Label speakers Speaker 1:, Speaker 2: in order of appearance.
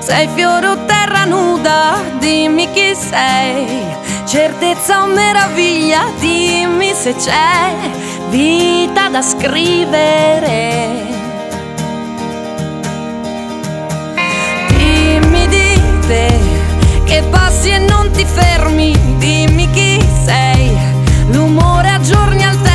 Speaker 1: sei fiore o terra nuda, dimmi chi sei. Certezza o meraviglia, dimmi se c'è vita da scrivere. Dimmi di te, che passi e non ti fermi, dimmi chi sei. L'umore a giorni alterni,